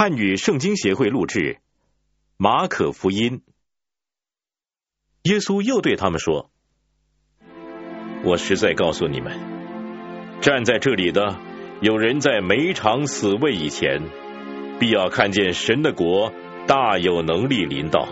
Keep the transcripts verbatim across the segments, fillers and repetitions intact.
汉语圣经协会录制，马可福音。耶稣又对他们说：我实在告诉你们，站在这里的有人在没尝死味以前，必要看见神的国大有能力临到。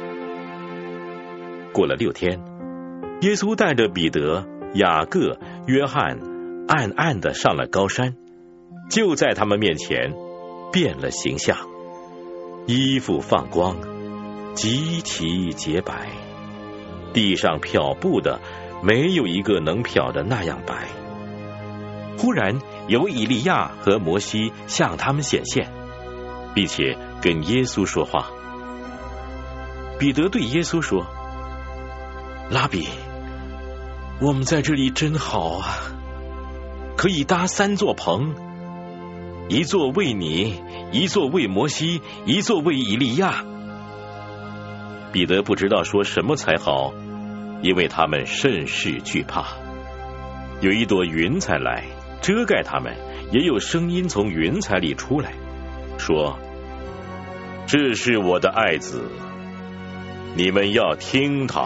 过了六天，耶稣带着彼得、雅各、约翰暗暗地上了高山，就在他们面前变了形象，衣服放光，极其洁白，地上漂布的没有一个能漂的那样白。忽然有以利亚和摩西向他们显现，并且跟耶稣说话。彼得对耶稣说：拉比，我们在这里真好啊，可以搭三座棚，一座为你，一座为摩西，一座为以利亚。彼得不知道说什么才好，因为他们甚是惧怕。有一朵云彩来遮盖他们，也有声音从云彩里出来，说：这是我的爱子，你们要听他。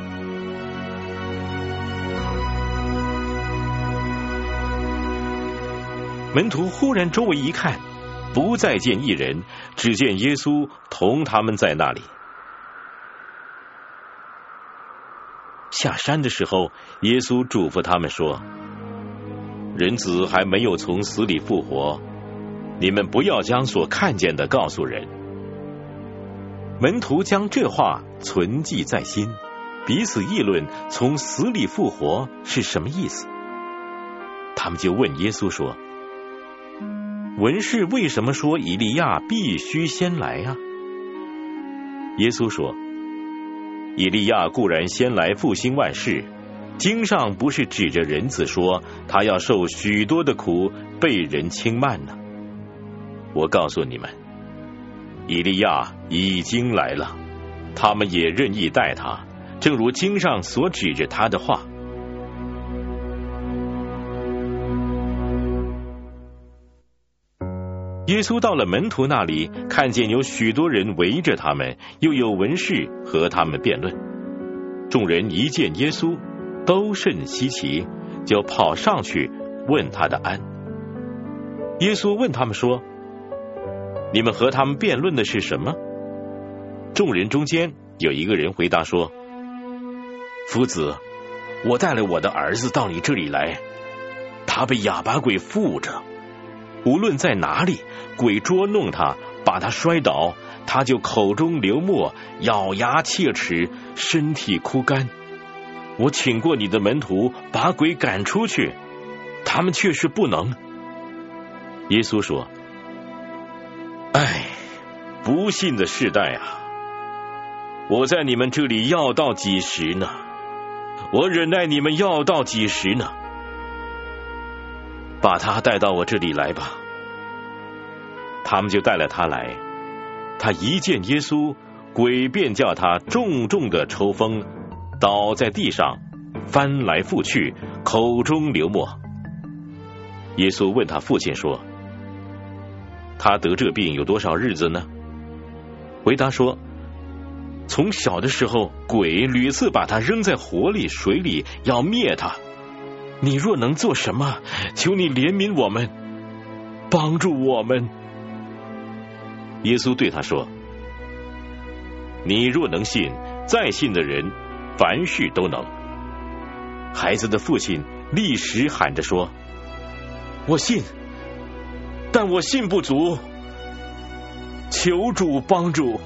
门徒忽然周围一看，不再见一人，只见耶稣同他们在那里。下山的时候，耶稣嘱咐他们说：人子还没有从死里复活，你们不要将所看见的告诉人。门徒将这话存记在心，彼此议论从死里复活是什么意思。他们就问耶稣说：文士为什么说以利亚必须先来啊？耶稣说：以利亚固然先来复兴万事，经上不是指着人子说他要受许多的苦，被人轻慢呢？我告诉你们，以利亚已经来了，他们也任意待他，正如经上所指着他的话。耶稣到了门徒那里，看见有许多人围着他们，又有文士和他们辩论。众人一见耶稣，都甚稀奇，就跑上去问他的安。耶稣问他们说：你们和他们辩论的是什么？众人中间有一个人回答说：夫子，我带了我的儿子到你这里来，他被哑巴鬼附着，无论在哪里，鬼捉弄他，把他摔倒，他就口中流沫，咬牙切齿，身体枯干。我请过你的门徒把鬼赶出去，他们却是不能。耶稣说：唉，不信的世代啊，我在你们这里要到几时呢？我忍耐你们要到几时呢？把他带到我这里来吧。他们就带了他来，他一见耶稣，鬼便叫他重重的抽风，倒在地上，翻来覆去，口中流沫。耶稣问他父亲说：他得这病有多少日子呢？回答说：从小的时候，鬼屡次把他扔在火里水里，要灭他。你若能做什么，求你怜悯我们，帮助我们。耶稣对他说：你若能信，再信的人凡事都能。孩子的父亲立时喊着说：我信，但我信不足，求主帮助。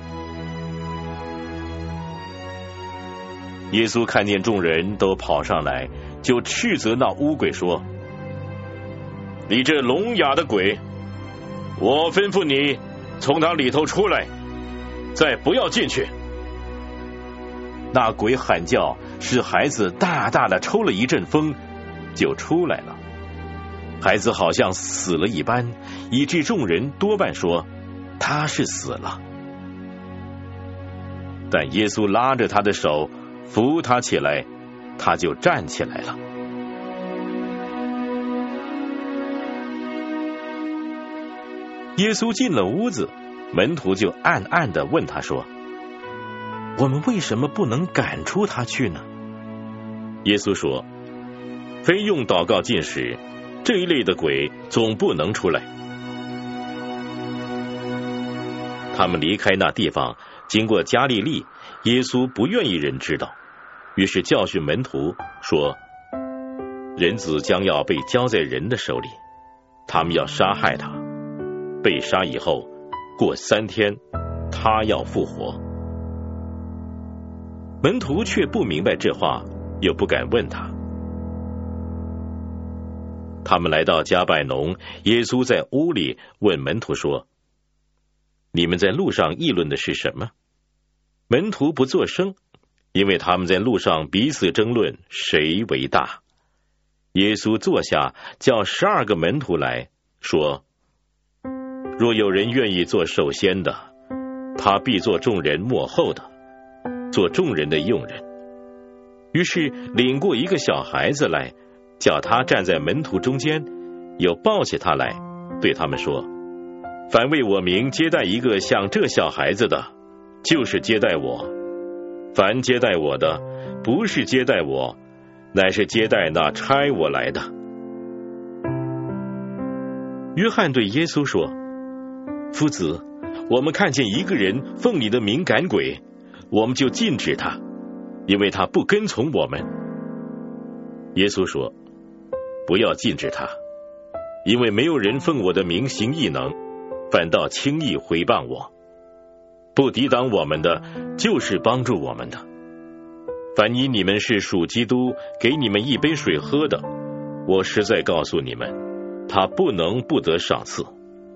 耶稣看见众人都跑上来，就斥责那污鬼说：你这聋哑的鬼，我吩咐你从他里头出来，再不要进去。那鬼喊叫，使孩子大大的抽了一阵风，就出来了。孩子好像死了一般，以致众人多半说他是死了。但耶稣拉着他的手，扶他起来，他就站起来了。耶稣进了屋子， 门徒就暗暗地问他说：我们为什么不能赶出他去呢？耶稣说：非用祷告禁食，这一类的鬼总不能出来。他们离开那地方，经过加利利，耶稣不愿意人知道，于是教训门徒说：人子将要被交在人的手里，他们要杀害他，被杀以后，过三天他要复活。门徒却不明白这话，又不敢问他。他们来到加百农，耶稣在屋里问门徒说：你们在路上议论的是什么？门徒不作声，因为他们在路上彼此争论谁为大。耶稣坐下，叫十二个门徒来说：若有人愿意做首先的，他必做众人末后的，做众人的用人。于是领过一个小孩子来，叫他站在门徒中间，又抱起他来，对他们说：凡为我名接待一个像这小孩子的，就是接待我；凡接待我的，不是接待我，乃是接待那差我来的。约翰对耶稣说：夫子，我们看见一个人奉你的名赶鬼，我们就禁止他，因为他不跟从我们。耶稣说：不要禁止他，因为没有人奉我的名行异能，反倒轻易毁谤我。不抵挡我们的，就是帮助我们的。凡以你们是属基督，给你们一杯水喝的，我实在告诉你们，他不能不得赏赐。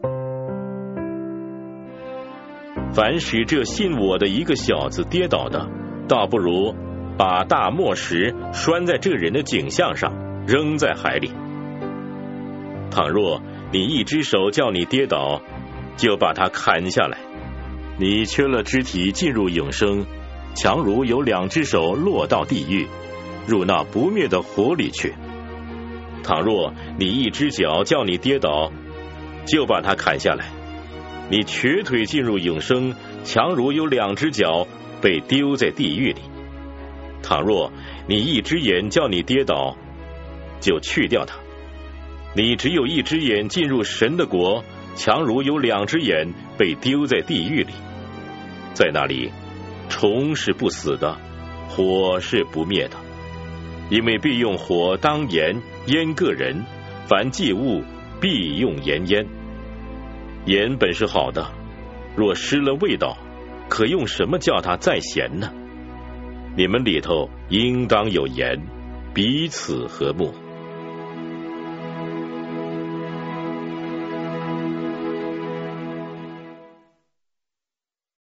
凡使这信我的一个小子跌倒的，倒不如把大磨石拴在这人的颈项上，扔在海里。倘若你一只手叫你跌倒，就把它砍下来。你缺了肢体进入永生，强如有两只手落到地狱，入那不灭的火里去。倘若你一只脚叫你跌倒，就把它砍下来。你瘸腿进入永生，强如有两只脚被丢在地狱里。倘若你一只眼叫你跌倒，就去掉它。你只有一只眼进入神的国，强如有两只眼被丢在地狱里。在那里，虫是不死的，火是不灭的，因为必用火当盐腌个人，凡祭物必用盐腌。盐本是好的，若失了味道，可用什么叫它再咸呢？你们里头应当有盐，彼此和睦。